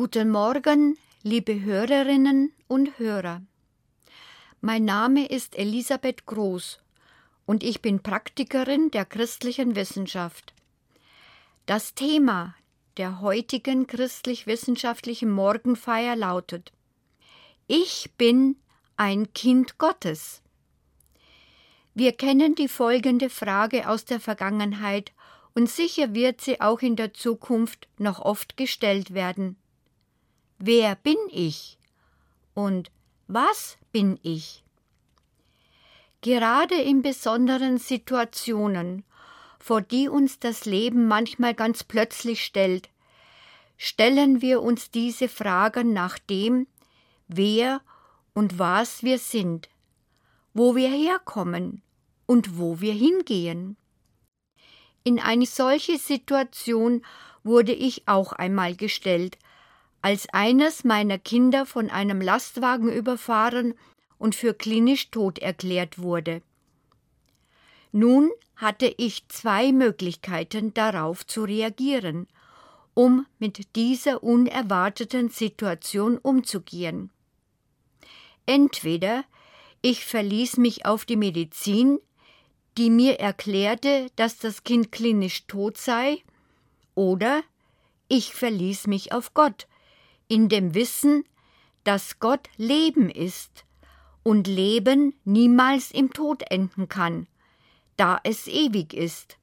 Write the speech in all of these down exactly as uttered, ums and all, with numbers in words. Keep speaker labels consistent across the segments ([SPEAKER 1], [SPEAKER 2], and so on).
[SPEAKER 1] Guten Morgen, liebe Hörerinnen und Hörer. Mein Name ist Elisabeth Groß und ich bin Praktikerin der christlichen Wissenschaft. Das Thema der heutigen christlich-wissenschaftlichen Morgenfeier lautet: Ich bin ein Kind Gottes. Wir kennen die folgende Frage aus der Vergangenheit und sicher wird sie auch in der Zukunft noch oft gestellt werden. Wer bin ich? Und was bin ich? Gerade in besonderen Situationen, vor die uns das Leben manchmal ganz plötzlich stellt, stellen wir uns diese Fragen nach dem, wer und was wir sind, wo wir herkommen und wo wir hingehen. In eine solche Situation wurde ich auch einmal gestellt, als eines meiner Kinder von einem Lastwagen überfahren und für klinisch tot erklärt wurde. Nun hatte ich zwei Möglichkeiten, darauf zu reagieren, um mit dieser unerwarteten Situation umzugehen. Entweder ich verließ mich auf die Medizin, die mir erklärte, dass das Kind klinisch tot sei, oder ich verließ mich auf Gott, in dem Wissen, dass Gott Leben ist und Leben niemals im Tod enden kann, da es ewig ist.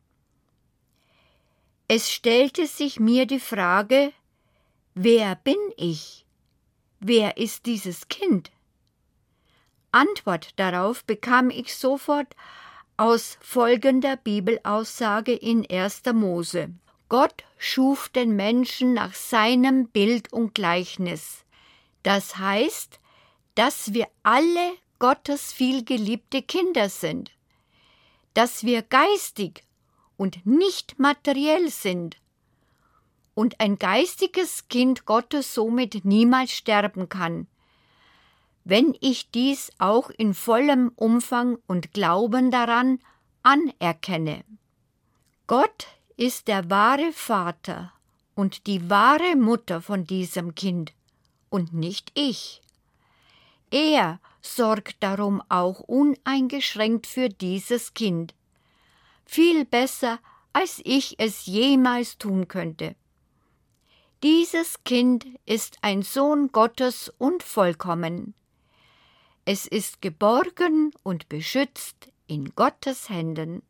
[SPEAKER 1] Es stellte sich mir die Frage: Wer bin ich? Wer ist dieses Kind? Antwort darauf bekam ich sofort aus folgender Bibelaussage in erster Mose. Gott schuf den Menschen nach seinem Bild und Gleichnis. Das heißt, dass wir alle Gottes vielgeliebte Kinder sind, dass wir geistig und nicht materiell sind und ein geistiges Kind Gottes somit niemals sterben kann, wenn ich dies auch in vollem Umfang und Glauben daran anerkenne. Gott ist der wahre Vater und die wahre Mutter von diesem Kind und nicht ich. Er sorgt darum auch uneingeschränkt für dieses Kind, viel besser, als ich es jemals tun könnte. Dieses Kind ist ein Sohn Gottes und vollkommen. Es ist geborgen und beschützt in Gottes Händen.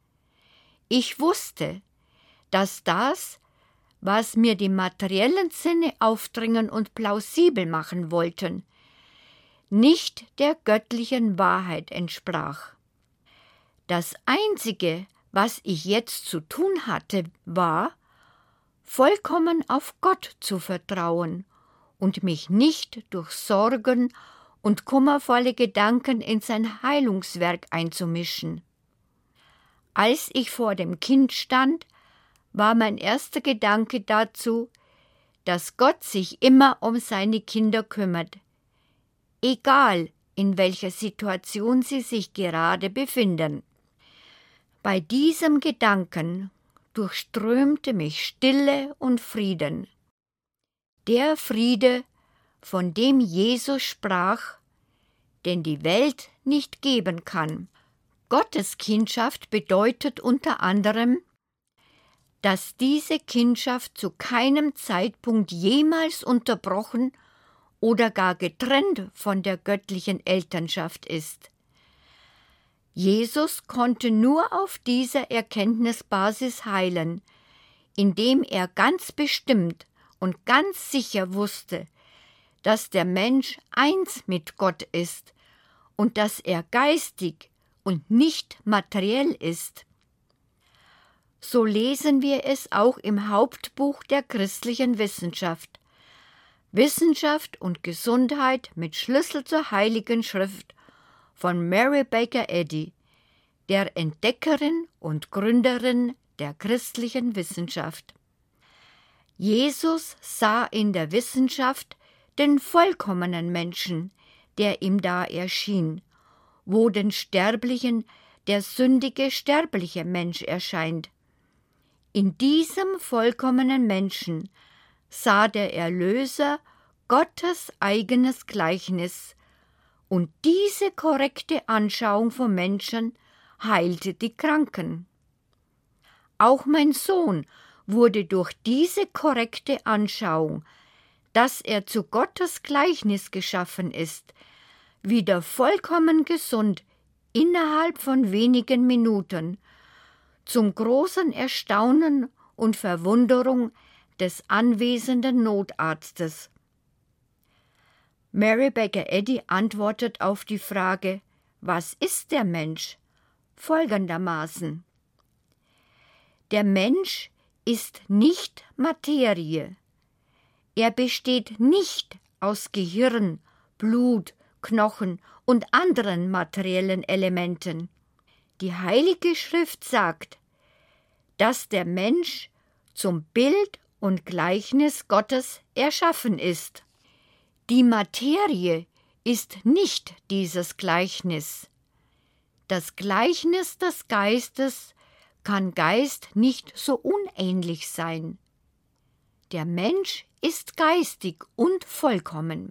[SPEAKER 1] Ich wusste, dass das, was mir die materiellen Sinne aufdringen und plausibel machen wollten, nicht der göttlichen Wahrheit entsprach. Das Einzige, was ich jetzt zu tun hatte, war, vollkommen auf Gott zu vertrauen und mich nicht durch Sorgen und kummervolle Gedanken in sein Heilungswerk einzumischen. Als ich vor dem Kind stand, war mein erster Gedanke dazu, dass Gott sich immer um seine Kinder kümmert, egal in welcher Situation sie sich gerade befinden. Bei diesem Gedanken durchströmte mich Stille und Frieden. Der Friede, von dem Jesus sprach, den die Welt nicht geben kann. Gottes Kindschaft bedeutet unter anderem, dass diese Kindschaft zu keinem Zeitpunkt jemals unterbrochen oder gar getrennt von der göttlichen Elternschaft ist. Jesus konnte nur auf dieser Erkenntnisbasis heilen, indem er ganz bestimmt und ganz sicher wusste, dass der Mensch eins mit Gott ist und dass er geistig und nicht materiell ist. So lesen wir es auch im Hauptbuch der christlichen Wissenschaft. Wissenschaft und Gesundheit mit Schlüssel zur Heiligen Schrift von Mary Baker Eddy, der Entdeckerin und Gründerin der christlichen Wissenschaft. Jesus sah in der Wissenschaft den vollkommenen Menschen, der ihm da erschien, wo den Sterblichen der sündige, sterbliche Mensch erscheint. In diesem vollkommenen Menschen sah der Erlöser Gottes eigenes Gleichnis, und diese korrekte Anschauung vom Menschen heilte die Kranken. Auch mein Sohn wurde durch diese korrekte Anschauung, dass er zu Gottes Gleichnis geschaffen ist, wieder vollkommen gesund innerhalb von wenigen Minuten, zum großen Erstaunen und Verwunderung des anwesenden Notarztes. Mary Baker Eddy antwortet auf die Frage, was ist der Mensch? Folgendermaßen: Der Mensch ist nicht Materie. Er besteht nicht aus Gehirn, Blut, Knochen und anderen materiellen Elementen. Die Heilige Schrift sagt, dass der Mensch zum Bild und Gleichnis Gottes erschaffen ist. Die Materie ist nicht dieses Gleichnis. Das Gleichnis des Geistes kann Geist nicht so unähnlich sein. Der Mensch ist geistig und vollkommen.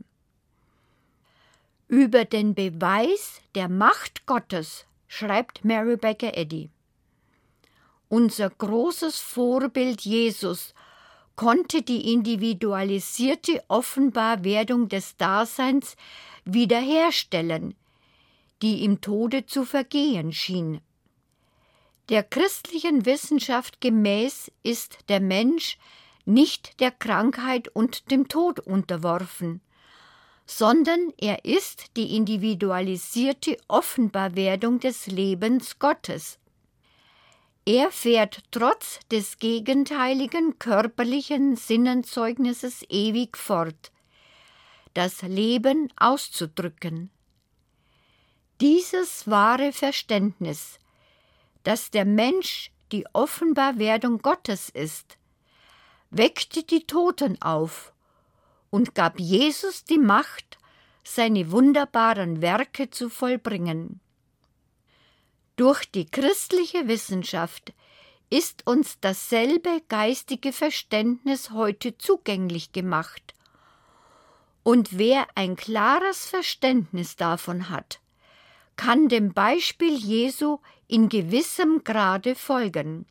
[SPEAKER 1] Über den Beweis der Macht Gottes schreibt Mary Baker Eddy: Unser großes Vorbild Jesus konnte die individualisierte Offenbarwerdung des Daseins wiederherstellen, die im Tode zu vergehen schien. Der christlichen Wissenschaft gemäß ist der Mensch nicht der Krankheit und dem Tod unterworfen, sondern er ist die individualisierte Offenbarwerdung des Lebens Gottes. Er fährt trotz des gegenteiligen körperlichen Sinnenzeugnisses ewig fort, das Leben auszudrücken. Dieses wahre Verständnis, dass der Mensch die Offenbarwerdung Gottes ist, weckte die Toten auf und gab Jesus die Macht, seine wunderbaren Werke zu vollbringen. Durch die christliche Wissenschaft ist uns dasselbe geistige Verständnis heute zugänglich gemacht. Und wer ein klares Verständnis davon hat, kann dem Beispiel Jesu in gewissem Grade folgen.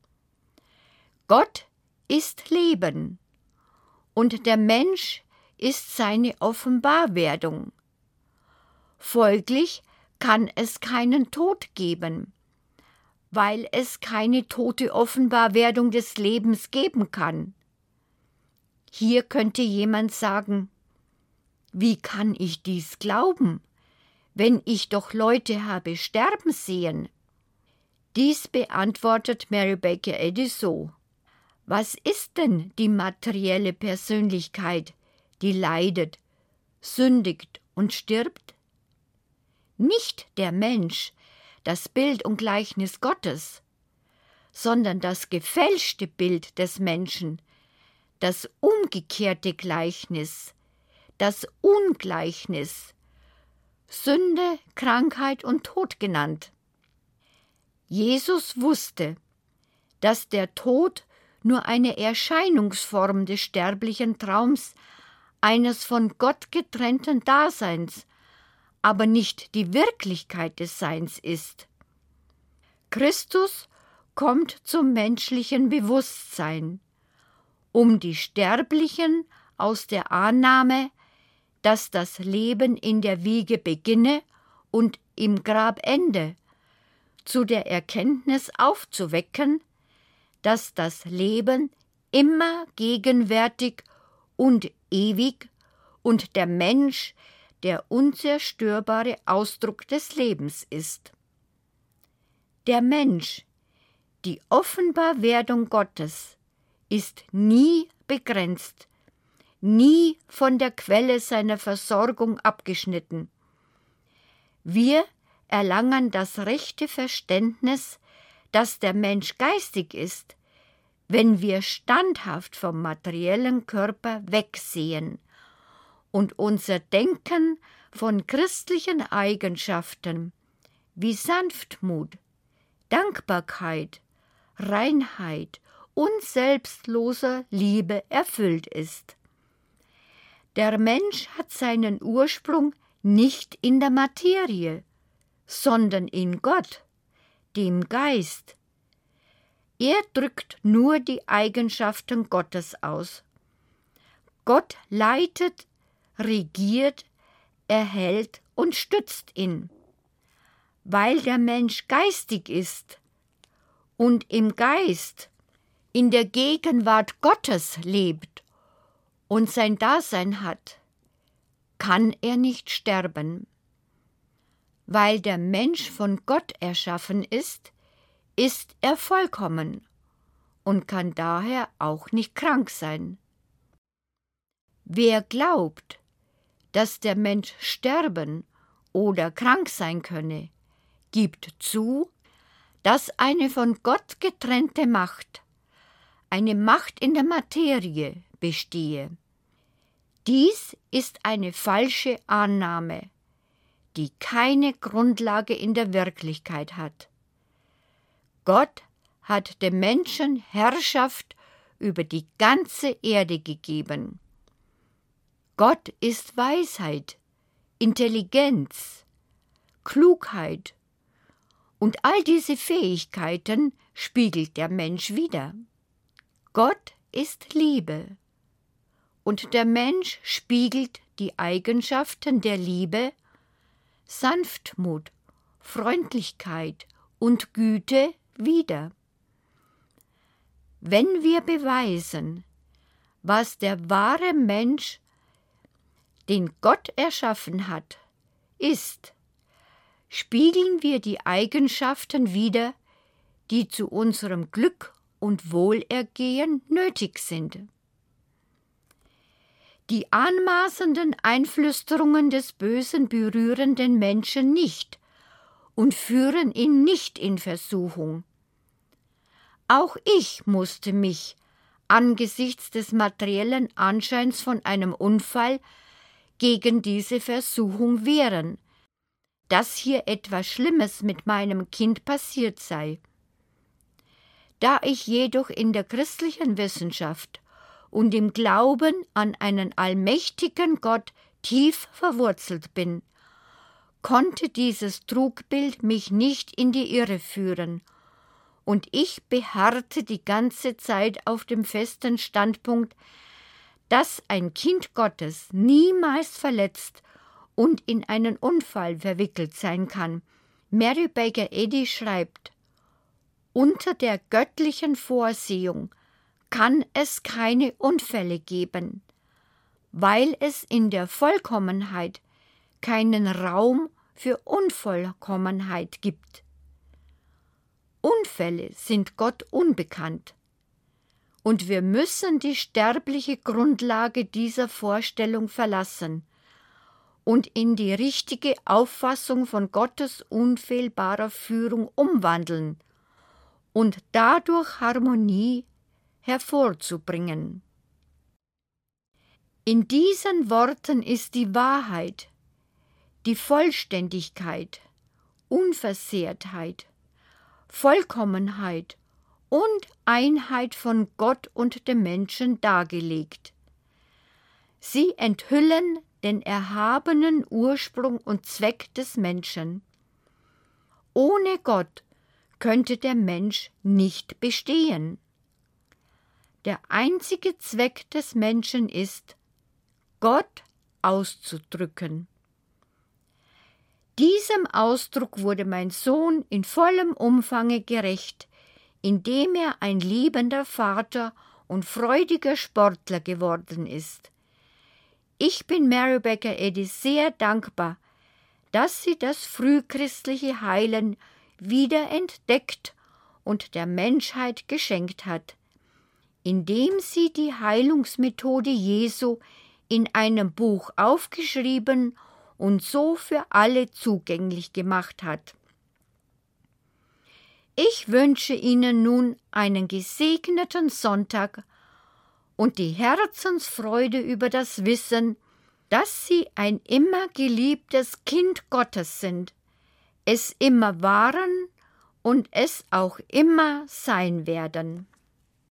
[SPEAKER 1] Gott ist Leben und der Mensch ist seine Offenbarwerdung. Folglich kann es keinen Tod geben, weil es keine tote Offenbarwerdung des Lebens geben kann. Hier könnte jemand sagen: Wie kann ich dies glauben, wenn ich doch Leute habe sterben sehen? Dies beantwortet Mary Baker Eddy so: Was ist denn die materielle Persönlichkeit, die leidet, sündigt und stirbt? Nicht der Mensch, das Bild und Gleichnis Gottes, sondern das gefälschte Bild des Menschen, das umgekehrte Gleichnis, das Ungleichnis, Sünde, Krankheit und Tod genannt. Jesus wusste, dass der Tod nur eine Erscheinungsform des sterblichen Traums, eines von Gott getrennten Daseins, aber nicht die Wirklichkeit des Seins ist. Christus kommt zum menschlichen Bewusstsein, um die Sterblichen aus der Annahme, dass das Leben in der Wiege beginne und im Grab ende, zu der Erkenntnis aufzuwecken, dass das Leben immer gegenwärtig und ewig und der Mensch der unzerstörbare Ausdruck des Lebens ist. Der Mensch, die Offenbarwerdung Gottes, ist nie begrenzt, nie von der Quelle seiner Versorgung abgeschnitten. Wir erlangen das rechte Verständnis, dass der Mensch geistig ist, wenn wir standhaft vom materiellen Körper wegsehen und unser Denken von christlichen Eigenschaften wie Sanftmut, Dankbarkeit, Reinheit und selbstloser Liebe erfüllt ist. Der Mensch hat seinen Ursprung nicht in der Materie, sondern in Gott, dem Geist. Er drückt nur die Eigenschaften Gottes aus. Gott leitet, regiert, erhält und stützt ihn. Weil der Mensch geistig ist und im Geist, in der Gegenwart Gottes lebt und sein Dasein hat, kann er nicht sterben. Weil der Mensch von Gott erschaffen ist, ist er vollkommen und kann daher auch nicht krank sein. Wer glaubt, dass der Mensch sterben oder krank sein könne, gibt zu, dass eine von Gott getrennte Macht, eine Macht in der Materie, bestehe. Dies ist eine falsche Annahme, die keine Grundlage in der Wirklichkeit hat. Gott hat dem Menschen Herrschaft über die ganze Erde gegeben. Gott ist Weisheit, Intelligenz, Klugheit und all diese Fähigkeiten spiegelt der Mensch wider. Gott ist Liebe und der Mensch spiegelt die Eigenschaften der Liebe, Sanftmut, Freundlichkeit und Güte wider. Wenn wir beweisen, was der wahre Mensch, den Gott erschaffen hat, ist, spiegeln wir die Eigenschaften wider, die zu unserem Glück und Wohlergehen nötig sind. Die anmaßenden Einflüsterungen des Bösen berühren den Menschen nicht und führen ihn nicht in Versuchung. Auch ich musste mich angesichts des materiellen Anscheins von einem Unfall gegen diese Versuchung wehren, dass hier etwas Schlimmes mit meinem Kind passiert sei. Da ich jedoch in der christlichen Wissenschaft und im Glauben an einen allmächtigen Gott tief verwurzelt bin, konnte dieses Trugbild mich nicht in die Irre führen, und ich beharrte die ganze Zeit auf dem festen Standpunkt, dass ein Kind Gottes niemals verletzt und in einen Unfall verwickelt sein kann. Mary Baker Eddy schreibt: Unter der göttlichen Vorsehung kann es keine Unfälle geben, weil es in der Vollkommenheit keinen Raum für Unvollkommenheit gibt. Unfälle sind Gott unbekannt, und wir müssen die sterbliche Grundlage dieser Vorstellung verlassen und in die richtige Auffassung von Gottes unfehlbarer Führung umwandeln und dadurch Harmonie hervorzubringen. In diesen Worten ist die Wahrheit, die Vollständigkeit, Unversehrtheit, Vollkommenheit und Einheit von Gott und dem Menschen dargelegt. Sie enthüllen den erhabenen Ursprung und Zweck des Menschen. Ohne Gott könnte der Mensch nicht bestehen. Der einzige Zweck des Menschen ist, Gott auszudrücken. Diesem Ausdruck wurde mein Sohn in vollem Umfange gerecht, indem er ein liebender Vater und freudiger Sportler geworden ist. Ich bin Mary Baker Eddy sehr dankbar, dass sie das frühchristliche Heilen wieder entdeckt und der Menschheit geschenkt hat, indem sie die Heilungsmethode Jesu in einem Buch aufgeschrieben und so für alle zugänglich gemacht hat. Ich wünsche Ihnen nun einen gesegneten Sonntag und die Herzensfreude über das Wissen, dass Sie ein immer geliebtes Kind Gottes sind, es immer waren und es auch immer sein werden.